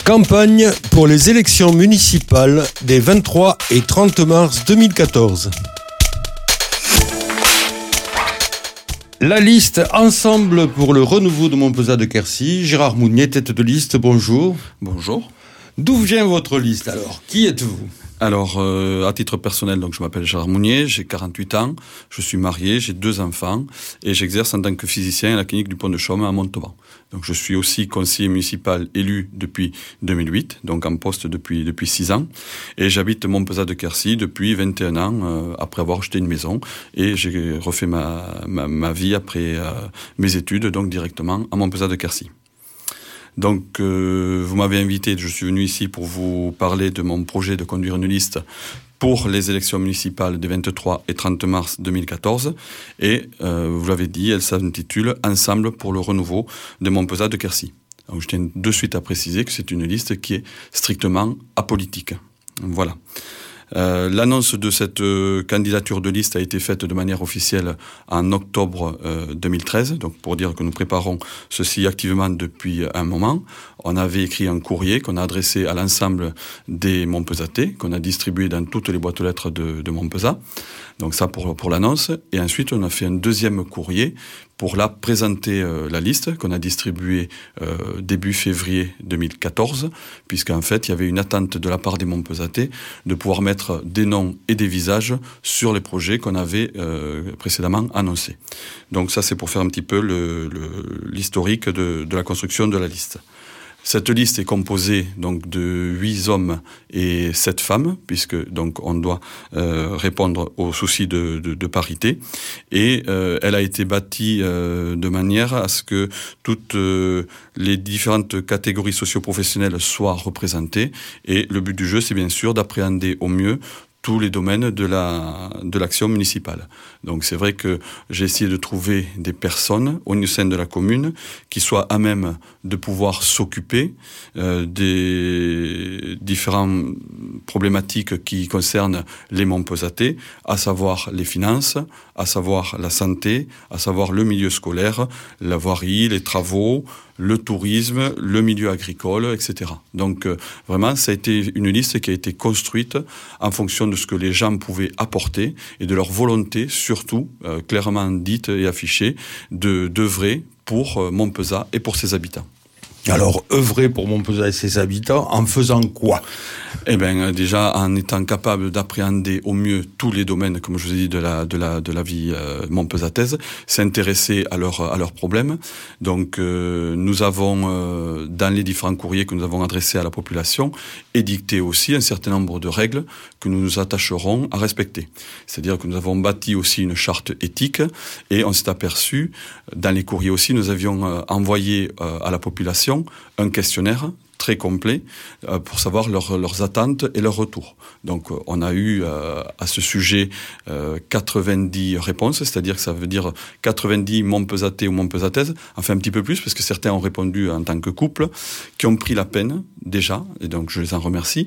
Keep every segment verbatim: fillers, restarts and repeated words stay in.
Campagne pour les élections municipales des vingt-trois et trente mars deux mille quatorze. La liste Ensemble pour le renouveau de Montpezat de Quercy. Gérard Mounier, tête de liste, bonjour. Bonjour. D'où vient votre liste alors? Qui êtes-vous? Alors, euh, à titre personnel, donc je m'appelle Gérard Mounier, j'ai quarante-huit ans, je suis marié, j'ai deux enfants et j'exerce en tant que physicien à la clinique du Pont de Chaume à Montauban. Donc je suis aussi conseiller municipal élu depuis deux mille huit, donc en poste depuis depuis six ans, et j'habite Montpezat de Quercy depuis vingt et un ans euh, après avoir acheté une maison, et j'ai refait ma ma, ma vie après euh, mes études donc directement à Montpezat de Quercy. Donc, euh, vous m'avez invité, je suis venu ici pour vous parler de mon projet de conduire une liste pour les élections municipales des vingt-trois et trente mars deux mille quatorze. Et, euh, vous l'avez dit, elle s'intitule « Ensemble pour le renouveau de Montpezat de Quercy ». Donc, je tiens de suite à préciser que c'est une liste qui est strictement apolitique. Voilà. Euh, l'annonce de cette euh, candidature de liste a été faite de manière officielle en octobre euh, deux mille treize, donc pour dire que nous préparons ceci activement depuis un moment. On avait écrit un courrier qu'on a adressé à l'ensemble des Montpesatais, qu'on a distribué dans toutes les boîtes aux lettres de, de Montpezat. Donc ça pour, pour l'annonce. Et ensuite, on a fait un deuxième courrier pour la présenter euh, la liste qu'on a distribuée euh, début février deux mille quatorze, puisqu'en fait, il y avait une attente de la part des Montpesatais de pouvoir mettre des noms et des visages sur les projets qu'on avait euh, précédemment annoncés. Donc ça, c'est pour faire un petit peu le, le, l'historique de, de la construction de la liste. Cette liste est composée donc de huit hommes et sept femmes, puisque donc on doit euh, répondre aux soucis de, de, de parité. Et euh, elle a été bâtie euh, de manière à ce que toutes euh, les différentes catégories socio-professionnelles soient représentées. Et le but du jeu, c'est bien sûr d'appréhender au mieux tous les domaines de la de l'action municipale. Donc c'est vrai que j'ai essayé de trouver des personnes au sein de la commune qui soient à même de pouvoir s'occuper euh, des différentes problématiques qui concernent les Montpesatais, à savoir les finances, à savoir la santé, à savoir le milieu scolaire, la voirie, les travaux, le tourisme, le milieu agricole, et cetera. Donc euh, vraiment, ça a été une liste qui a été construite en fonction de ce que les gens pouvaient apporter et de leur volonté, surtout euh, clairement dite et affichée, de d'œuvrer pour euh, Montpezat et pour ses habitants. Alors, œuvrer pour Montpezat et ses habitants, en faisant quoi? Eh bien, déjà, en étant capable d'appréhender au mieux tous les domaines, comme je vous ai dit, de la, de la, de la vie euh, montpezataise, s'intéresser à leurs, à leurs problèmes. Donc, euh, nous avons, euh, dans les différents courriers que nous avons adressés à la population, édicté aussi un certain nombre de règles que nous nous attacherons à respecter. C'est-à-dire que nous avons bâti aussi une charte éthique et on s'est aperçu, dans les courriers aussi, nous avions euh, envoyé euh, à la population un questionnaire très complet euh, pour savoir leur, leurs attentes et leurs retours. Donc euh, on a eu euh, à ce sujet euh, quatre-vingt-dix réponses, c'est-à-dire que ça veut dire quatre-vingt-dix Montpesatais ou Montpesataises, enfin un petit peu plus parce que certains ont répondu en tant que couple, qui ont pris la peine déjà, et donc je les en remercie,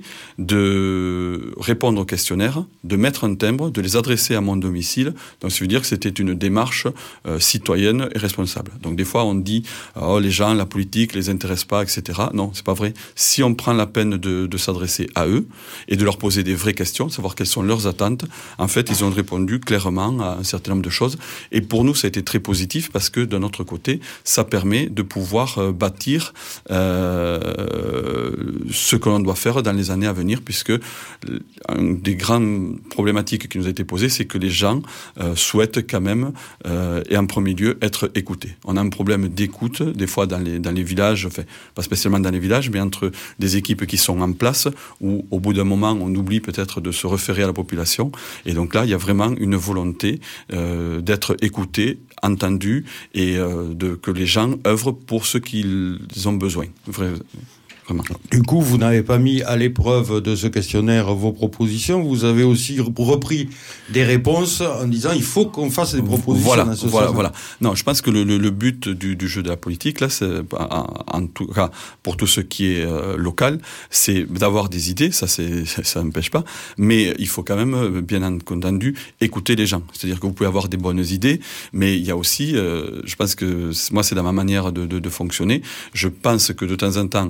de répondre au questionnaire, de mettre un timbre, de les adresser à mon domicile. Donc ça veut dire que c'était une démarche euh, citoyenne et responsable. Donc des fois on dit oh, les gens, la politique les intéresse pas, et cetera. Non, c'est pas vrai. Si on prend la peine de, de s'adresser à eux et de leur poser des vraies questions, savoir quelles sont leurs attentes, en fait, ils ont répondu clairement à un certain nombre de choses. Et pour nous, ça a été très positif parce que, d'un autre côté, ça permet de pouvoir euh, bâtir euh, ce que l'on doit faire dans les années à venir, puisque une des grandes problématiques qui nous a été posée, c'est que les gens euh, souhaitent quand même, euh, et en premier lieu, être écoutés. On a un problème d'écoute, des fois dans les, dans les villages, enfin, pas spécialement dans les villages, mais entre des équipes qui sont en place, où au bout d'un moment, on oublie peut-être de se référer à la population. Et donc là, il y a vraiment une volonté euh, d'être écouté, entendu, et euh, de, que les gens œuvrent pour ce qu'ils ont besoin. Vrai, Vraiment. Du coup, vous n'avez pas mis à l'épreuve de ce questionnaire vos propositions, vous avez aussi repris des réponses en disant il faut qu'on fasse des propositions. Voilà, dans ce voilà, sens. voilà. Non, je pense que le, le, le but du, du jeu de la politique, là, c'est, en, en tout cas, pour tout ce qui est euh, local, c'est d'avoir des idées, ça, c'est, ça n'empêche pas, mais il faut quand même, bien entendu, écouter les gens. C'est-à-dire que vous pouvez avoir des bonnes idées, mais il y a aussi, euh, je pense que moi, c'est dans ma manière de, de, de fonctionner, je pense que de temps en temps, il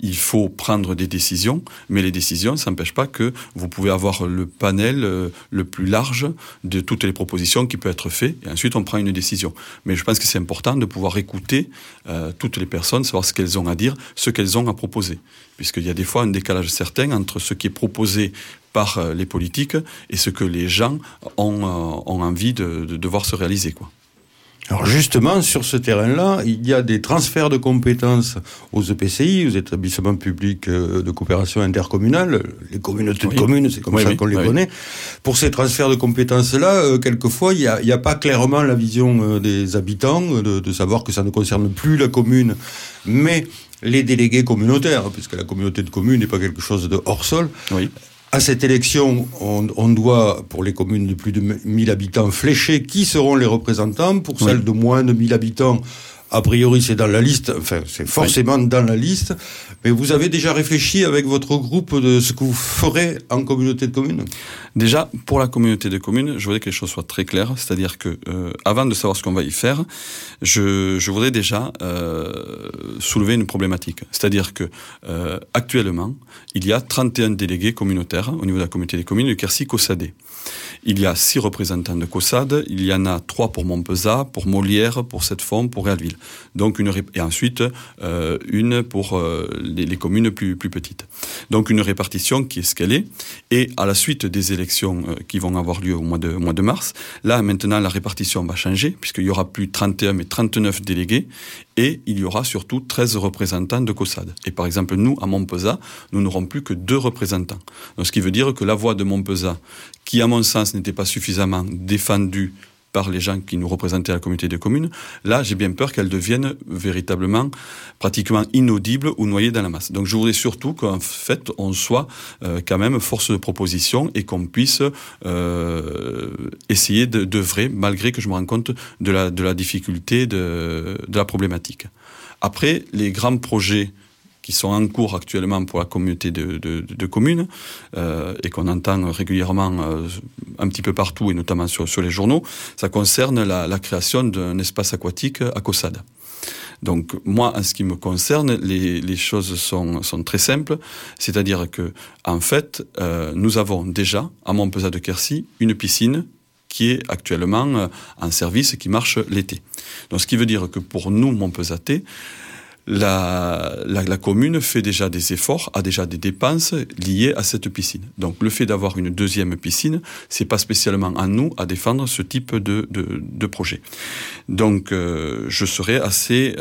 il faut prendre des décisions, mais les décisions, ça n'empêche pas que vous pouvez avoir le panel euh, le plus large de toutes les propositions qui peut être fait, et ensuite on prend une décision. Mais je pense que c'est important de pouvoir écouter euh, toutes les personnes, savoir ce qu'elles ont à dire, ce qu'elles ont à proposer. Puisqu'il y a des fois un décalage certain entre ce qui est proposé par euh, les politiques et ce que les gens ont, euh, ont envie de, de, de voir se réaliser, quoi. Alors justement, sur ce terrain-là, il y a des transferts de compétences aux E P C I, aux établissements publics de coopération intercommunale, les communautés oui. de communes, c'est comme oui, ça oui, qu'on les oui. connaît. Pour ces transferts de compétences-là, euh, quelquefois, il n'y a, a pas clairement la vision euh, des habitants, de, de savoir que ça ne concerne plus la commune, mais les délégués communautaires, puisque la communauté de communes n'est pas quelque chose de hors sol. Oui. À cette élection, on, on doit, pour les communes de plus de mille habitants, flécher qui seront les représentants. Pour celles oui. de moins de mille habitants, a priori, c'est dans la liste, enfin, c'est forcément oui. dans la liste. Mais vous avez déjà réfléchi avec votre groupe de ce que vous ferez en communauté de communes ? Déjà, pour la communauté de communes, je voudrais que les choses soient très claires. C'est-à-dire que, euh, avant de savoir ce qu'on va y faire, je, je voudrais déjà euh, soulever une problématique. C'est-à-dire que, euh, actuellement, il y a trente et un délégués communautaires au niveau de la communauté des communes de Quercy-Caussade. Il y a six représentants de Caussade, il y en a trois pour Montpezat, pour Molière, pour Sept-Fonds, pour Réalville. Donc une ré- et ensuite euh, une pour euh, les, les communes plus plus petites. Donc une répartition qui est ce qu'elle est. Et à la suite des élections euh, qui vont avoir lieu au mois de au mois de mars, là maintenant la répartition va changer puisqu'il y aura plus trente et un mais trente-neuf délégués et il y aura surtout treize représentants de Caussade. Et par exemple nous à Montpezat, nous n'aurons plus que deux représentants. Donc ce qui veut dire que la voix de Montpezat, qui à mon sens n'était pas suffisamment défendue par les gens qui nous représentaient à la communauté des communes, là, j'ai bien peur qu'elle devienne véritablement, pratiquement inaudible ou noyée dans la masse. Donc, je voudrais surtout qu'en fait, on soit euh, quand même force de proposition et qu'on puisse euh, essayer de, d'œuvrer, malgré que je me rends compte de la, de la difficulté de, de la problématique. Après, les grands projets qui sont en cours actuellement pour la communauté de, de, de communes euh, et qu'on entend régulièrement euh, un petit peu partout et notamment sur, sur les journaux, ça concerne la, la création d'un espace aquatique à Caussade. Donc moi, en ce qui me concerne, les, les choses sont, sont très simples, c'est-à-dire que en fait, euh, nous avons déjà à Montpezat de Quercy une piscine qui est actuellement en service et qui marche l'été. Donc ce qui veut dire que pour nous, Montpesatais, La, la, la commune fait déjà des efforts, a déjà des dépenses liées à cette piscine. Donc le fait d'avoir une deuxième piscine, c'est pas spécialement à nous à défendre ce type de, de, de projet. Donc euh, je serais assez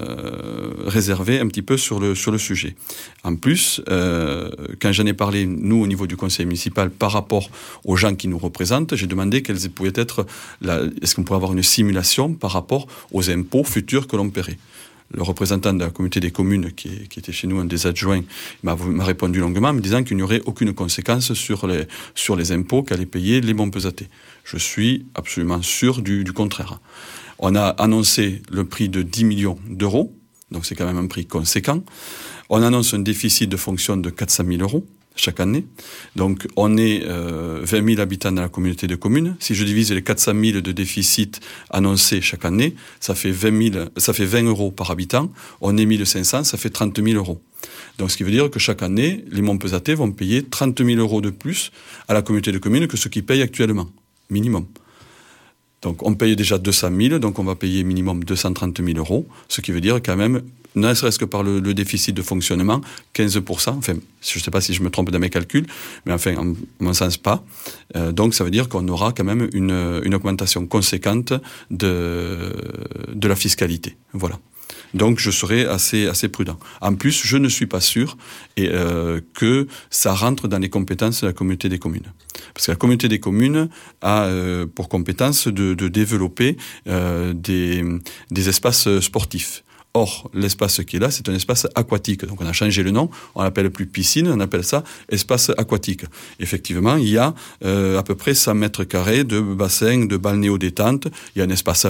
euh, réservé un petit peu sur le, sur le sujet. En plus, euh, quand j'en ai parlé, nous, au niveau du conseil municipal, par rapport aux gens qui nous représentent, j'ai demandé quelles pouvaient être, la, est-ce qu'on pourrait avoir une simulation par rapport aux impôts futurs que l'on paierait. Le représentant de la communauté des communes, qui, est, qui était chez nous, un des adjoints, m'a, m'a répondu longuement, me disant qu'il n'y aurait aucune conséquence sur les, sur les impôts qu'allaient payer les Montpesatais. Je suis absolument sûr du, du contraire. On a annoncé le prix de dix millions d'euros, donc c'est quand même un prix conséquent. On annonce un déficit de fonction de quatre cent mille euros chaque année. Donc, on est euh, vingt mille habitants dans la communauté de communes. Si je divise les quatre cent mille de déficit annoncés chaque année, ça fait vingt mille, ça fait vingt euros par habitant. On est mille cinq cents, ça fait trente mille euros. Donc, ce qui veut dire que chaque année, les Montpesatais vont payer trente mille euros de plus à la communauté de communes que ce qu'ils payent actuellement, minimum. Donc, on paye déjà deux cent mille, donc on va payer minimum deux cent trente mille euros, ce qui veut dire quand même, ne serait-ce que par le, le déficit de fonctionnement, quinze pour cent, enfin, je ne sais pas si je me trompe dans mes calculs, mais enfin, en mon sens pas. Euh, donc, ça veut dire qu'on aura quand même une, une augmentation conséquente de, de la fiscalité. Voilà. Donc, je serai assez, assez prudent. En plus, je ne suis pas sûr et, euh, que ça rentre dans les compétences de la communauté des communes. Parce que la communauté des communes a euh, pour compétence de, de développer euh, des, des espaces sportifs. Or, l'espace qui est là, c'est un espace aquatique. Donc, on a changé le nom. On l'appelle plus piscine, on appelle ça espace aquatique. Effectivement, il y a euh, à peu près cent mètres carrés de bassin, de balnéo-détente. Il y a un espace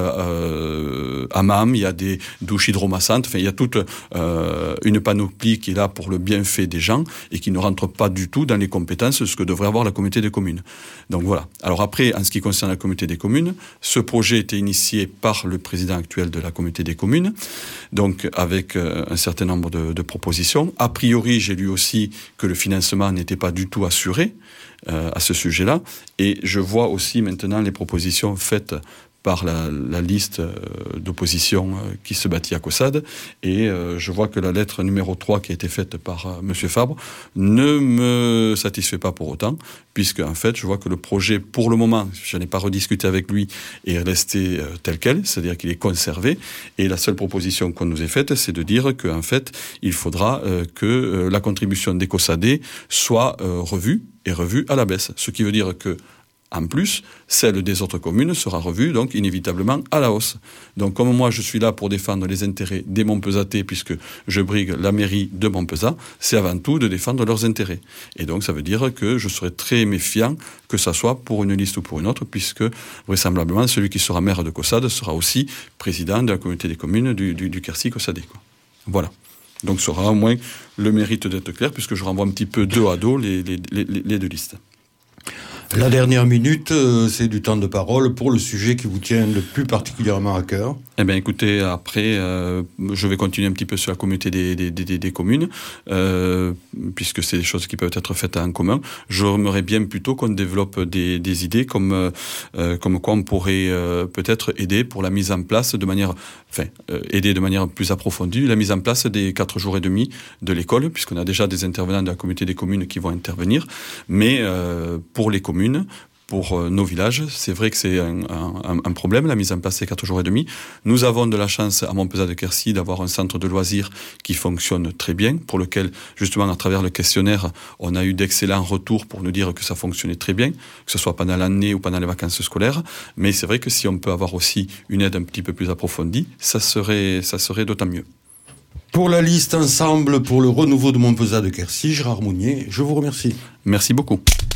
euh, hammam, il y a des douches hydromassantes. Enfin, il y a toute euh, une panoplie qui est là pour le bienfait des gens et qui ne rentre pas du tout dans les compétences de ce que devrait avoir la communauté des communes. Donc, voilà. Alors après, en ce qui concerne la communauté des communes, ce projet était initié par le président actuel de la communauté des communes. donc avec euh, un certain nombre de, de propositions. A priori, j'ai lu aussi que le financement n'était pas du tout assuré euh, à ce sujet-là, et je vois aussi maintenant les propositions faites par la, la liste euh, d'opposition euh, qui se bâtit à Caussade, et euh, je vois que la lettre numéro trois qui a été faite par euh, M. Fabre ne me satisfait pas pour autant, puisque en fait je vois que le projet, pour le moment, je n'ai pas rediscuté avec lui, est resté euh, tel quel, c'est-à-dire qu'il est conservé, et la seule proposition qu'on nous ait faite, c'est de dire qu'en fait il faudra euh, que euh, la contribution des Caussadais soit euh, revue, et revue à la baisse, ce qui veut dire que en plus, celle des autres communes sera revue, donc inévitablement à la hausse. Donc comme moi je suis là pour défendre les intérêts des Montpesatais, puisque je brigue la mairie de Montpezat, c'est avant tout de défendre leurs intérêts. Et donc ça veut dire que je serai très méfiant que ça soit pour une liste ou pour une autre, puisque vraisemblablement celui qui sera maire de Caussade sera aussi président de la communauté des communes du, du, du Quercy Caussadais. Voilà. Donc ça aura au moins le mérite d'être clair, puisque je renvoie un petit peu dos à dos les, les, les, les deux listes. La dernière minute, euh, c'est du temps de parole pour le sujet qui vous tient le plus particulièrement à cœur. Eh bien, écoutez, après, euh, je vais continuer un petit peu sur la communauté des, des, des, des communes, euh, puisque c'est des choses qui peuvent être faites en commun. J'aimerais bien plutôt qu'on développe des, des idées comme, euh, comme quoi on pourrait euh, peut-être aider pour la mise en place de manière, enfin, euh, aider de manière plus approfondie la mise en place des quatre jours et demi de l'école, puisqu'on a déjà des intervenants de la communauté des communes qui vont intervenir, mais euh, pour les communes, pour nos villages, c'est vrai que c'est un, un, un problème, la mise en place des quatre jours et demi. Nous avons de la chance à Montpezat de Quercy d'avoir un centre de loisirs qui fonctionne très bien, pour lequel, justement, à travers le questionnaire, on a eu d'excellents retours pour nous dire que ça fonctionnait très bien, que ce soit pendant l'année ou pendant les vacances scolaires. Mais c'est vrai que si on peut avoir aussi une aide un petit peu plus approfondie, ça serait, ça serait d'autant mieux. Pour la liste Ensemble pour le renouveau de Montpezat de Quercy, Gérard Mounier, je vous remercie. Merci beaucoup.